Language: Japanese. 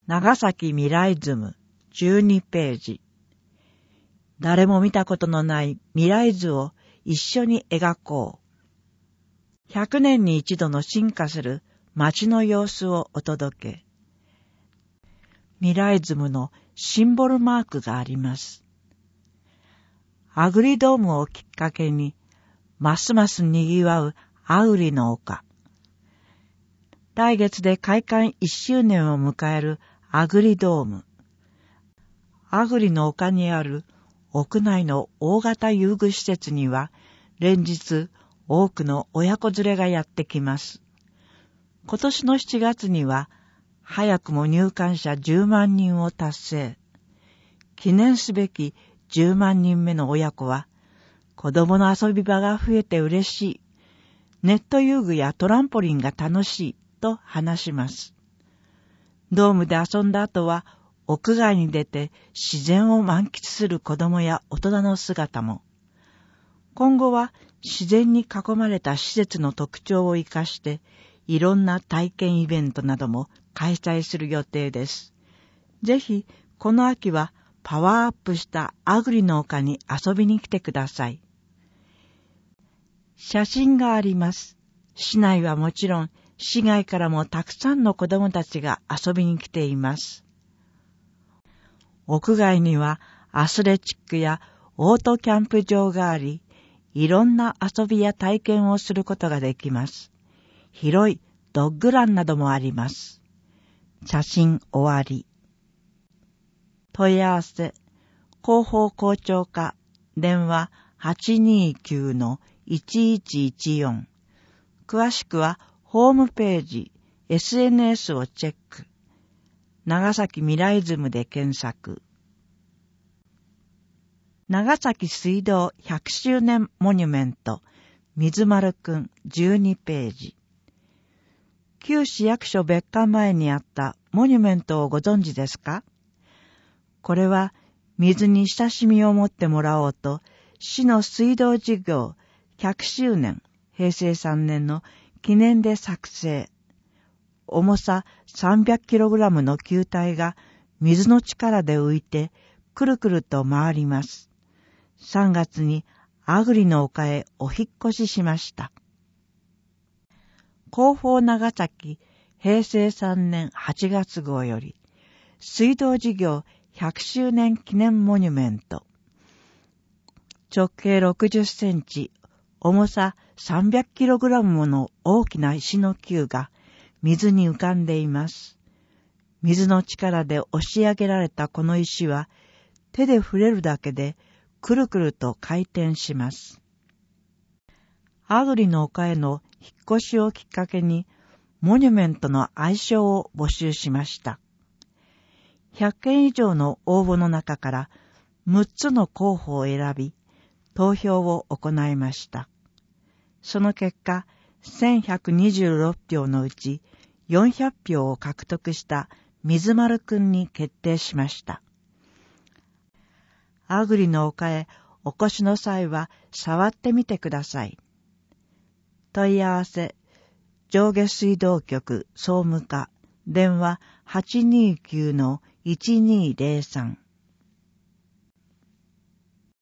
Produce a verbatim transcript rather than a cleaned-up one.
長崎未来ズムじゅうにページ。誰も見たことのない未来図を一緒に描こう。ひゃくねんに一度の進化する街の様子をお届け。未来ズムのシンボルマークがあります。アグリドームをきっかけに、ますます賑わうアグリの丘。来月で開館いっしゅうねんを迎えるアグリドーム。アグリの丘にある屋内の大型遊具施設には、連日多くの親子連れがやってきます。今年のしちがつには、早くも入館者じゅうまんにんを達成。記念すべきじゅうまんにんめの親子は、子供の遊び場が増えて嬉しい。ネット遊具やトランポリンが楽しいと話します。ドームで遊んだ後は、屋外に出て自然を満喫する子供や大人の姿も。今後は自然に囲まれた施設の特徴を生かして、いろんな体験イベントなども開催する予定です。ぜひ、この秋はパワーアップしたアグリの丘に遊びに来てください。写真があります。市内はもちろん、市外からもたくさんの子供たちが遊びに来ています。屋外にはアスレチックやオートキャンプ場があり、いろんな遊びや体験をすることができます。広いドッグランなどもあります。写真終わり。問い合わせ、広報校長課、電話 はちにーきゅうのいちいちいちよん。詳しくはホームページ、エスエヌエス をチェック。長崎未来ズムで検索。長崎水道ひゃくしゅうねんモニュメント、水丸くんじゅうにページ。旧市役所別館前にあったモニュメントをご存知ですか？これは水に親しみを持ってもらおうと、市の水道事業ひゃくしゅうねん、へいせいさんねんの記念で作成。重さ さんびゃくキログラム の球体が水の力で浮いてくるくると回ります。さんがつにアグリの丘へお引っ越ししました。広報長崎へいせいさんねんはちがつ号より水道事業ひゃくしゅうねん記念モニュメント。直径ろくじゅっセンチ、重さ さんびゃくキログラム もの大きな石の球が水に浮かんでいます。水の力で押し上げられたこの石は手で触れるだけでくるくると回転します。アグリの丘への引っ越しをきっかけにモニュメントの愛称を募集しました。ひゃっけん以上の応募の中からむっつの候補を選び投票を行いました。その結果、せんひゃくにじゅうろくひょうのうちよんひゃくひょうを獲得した水丸くんに決定しました。アグリの丘へお越しの際は触ってみてください。問い合わせ、上下水道局総務課、電話 はちにーきゅうのいちにーぜろさん。